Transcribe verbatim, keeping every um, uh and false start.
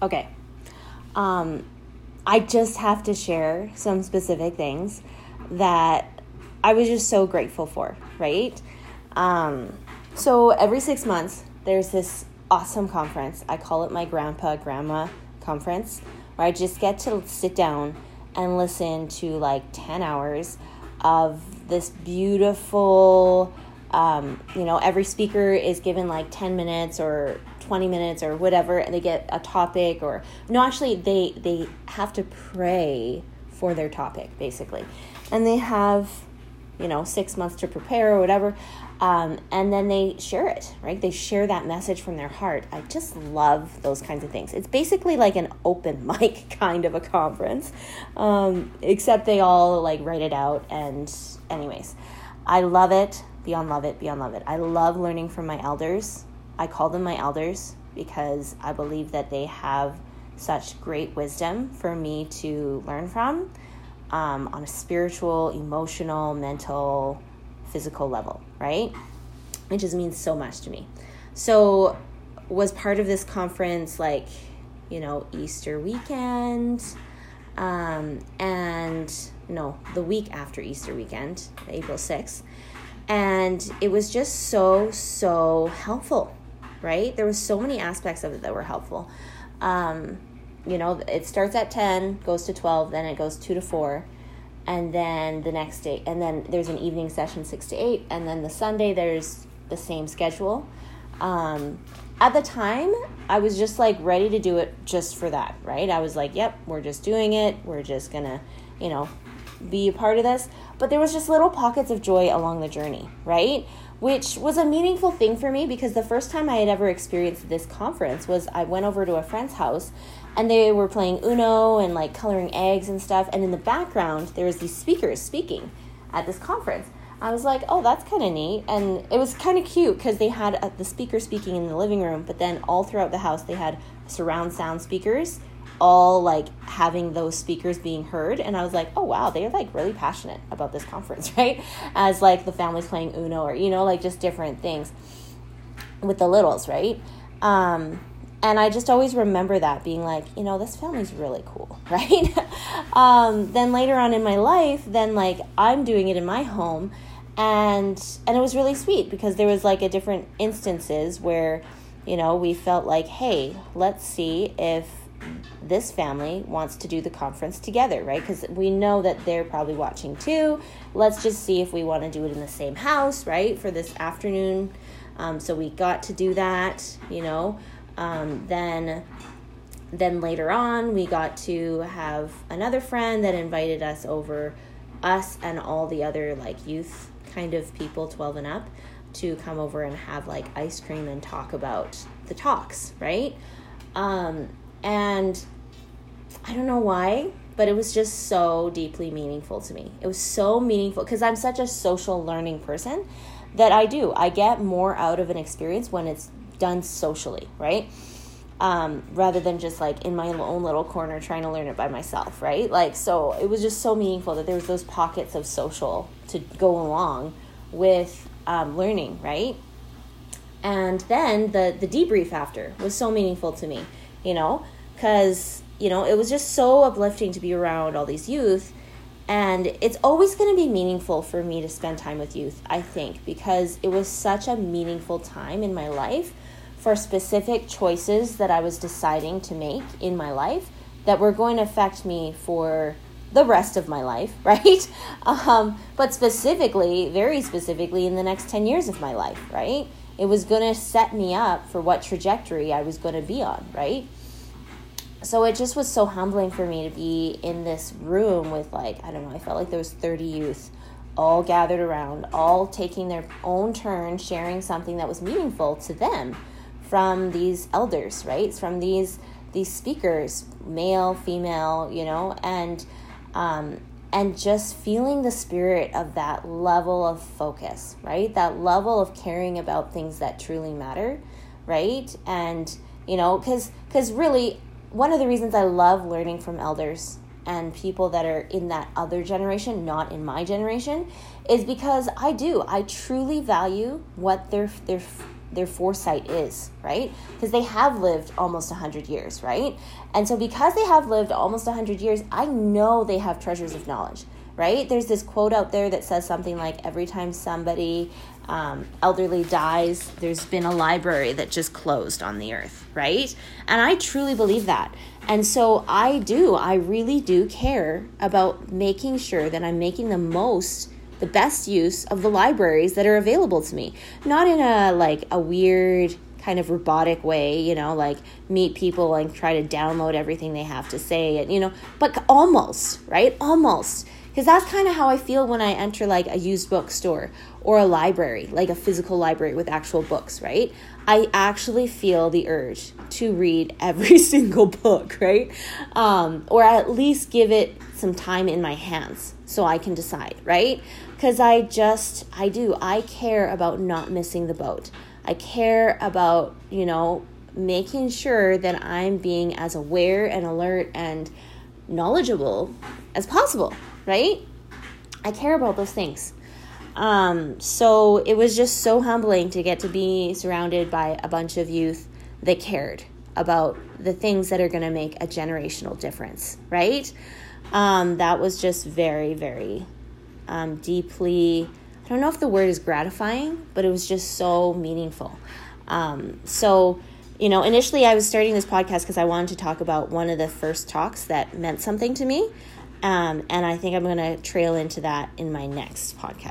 Okay. Um, I just have to share some specific things that I was just so grateful for, right? Um, so every six months, there's this awesome conference. I call it my grandpa, grandma conference, where I just get to sit down and listen to like ten hours of this beautiful, um, you know, every speaker is given like ten minutes or twenty minutes or whatever, and they get a topic or, no, actually they, they have to pray for their topic, basically. And they have, you know, six months to prepare or whatever. Um, and then they share it, right? They share that message from their heart. I just love those kinds of things. It's basically like an open mic kind of a conference, um, except they all like write it out. And anyways, I love it, beyond love it, beyond love it. I love learning from my elders. I call them my elders because I believe that they have such great wisdom for me to learn from, um, on a spiritual, emotional, mental, physical level, right? It just means so much to me. So was part of this conference like, you know, Easter weekend, um, and no, the week after Easter weekend, April sixth. And it was just so, so helpful, right? There was so many aspects of it that were helpful. Um, you know, it starts at ten, goes to twelve, then it goes two to four. And then the next day, and then there's an evening session, six to eight. And then the Sunday, there's the same schedule. Um, at the time, I was just like ready to do it just for that, right? I was like, yep, we're just doing it. We're just going to, you know, be a part of this. But there was just little pockets of joy along the journey, right? Which was a meaningful thing for me because the first time I had ever experienced this conference was I went over to a friend's house and they were playing Uno and like coloring eggs and stuff. And in the background, there was these speakers speaking at this conference. I was like, oh, that's kind of neat. And it was kind of cute because they had uh, the speaker speaking in the living room, but then all throughout the house, they had surround sound speakers, all like having those speakers being heard. And I was like, oh, wow, they're like really passionate about this conference, right? As like the family's playing Uno or, you know, like just different things with the littles, right? Um, And I just always remember that being like, you know, this family's really cool, right? um, then later on in my life, then like I'm doing it in my home. And and it was really sweet because there was like a different instances where, you know, we felt like, hey, let's see if this family wants to do the conference together, right? Because we know that they're probably watching too. Let's just see if we want to do it in the same house, right? For this afternoon. Um, so we got to do that, you know. Um, then, then later on, we got to have another friend that invited us over, us and all the other like youth kind of people, twelve and up, to come over and have like ice cream and talk about the talks, right? Um, and I don't know why, but it was just so deeply meaningful to me. It was so meaningful because I'm such a social learning person that I do. I get more out of an experience when it's done socially, right? Um, rather than just like in my own little corner trying to learn it by myself, right? Like, so it was just so meaningful that there was those pockets of social to go along with um, learning, right? And then the the debrief after was so meaningful to me, you know, because, you know, it was just so uplifting to be around all these youth. And it's always going to be meaningful for me to spend time with youth, I think, because it was such a meaningful time in my life for specific choices that I was deciding to make in my life that were going to affect me for the rest of my life, right? Um, but specifically, very specifically, in the next ten years of my life, right? It was going to set me up for what trajectory I was going to be on, right? So it just was so humbling for me to be in this room with like, I don't know, I felt like there was thirty youth all gathered around, all taking their own turn, sharing something that was meaningful to them from these elders, right? From these these speakers, male, female, you know, and um, and just feeling the spirit of that level of focus, right? That level of caring about things that truly matter, right? And, you know, because because really, one of the reasons I love learning from elders and people that are in that other generation, not in my generation, is because I do. I truly value what they're they're their foresight is, right? Because they have lived almost one hundred years, right? And so because they have lived almost one hundred years, I know they have treasures of knowledge, right? There's this quote out there that says something like, every time somebody um, elderly dies, there's been a library that just closed on the earth, right? And I truly believe that. And so I do, I really do care about making sure that I'm making the most the best use of the libraries that are available to me. Not in a like a weird kind of robotic way, you know, like meet people and try to download everything they have to say, and you know, but almost, right? Almost. Because that's kind of how I feel when I enter like a used bookstore or a library, like a physical library with actual books, right? I actually feel the urge to read every single book, right? Um, or at least give it some time in my hands so I can decide, right? Because I just, I do, I care about not missing the boat. I care about, you know, making sure that I'm being as aware and alert and knowledgeable as possible, right? I care about those things. Um, so it was just so humbling to get to be surrounded by a bunch of youth that cared about the things that are going to make a generational difference, right? Um, that was just very, very um, deeply, I don't know if the word is gratifying, but it was just so meaningful. Um, so, you know, initially I was starting this podcast because I wanted to talk about one of the first talks that meant something to me. Um, and I think I'm going to trail into that in my next podcast.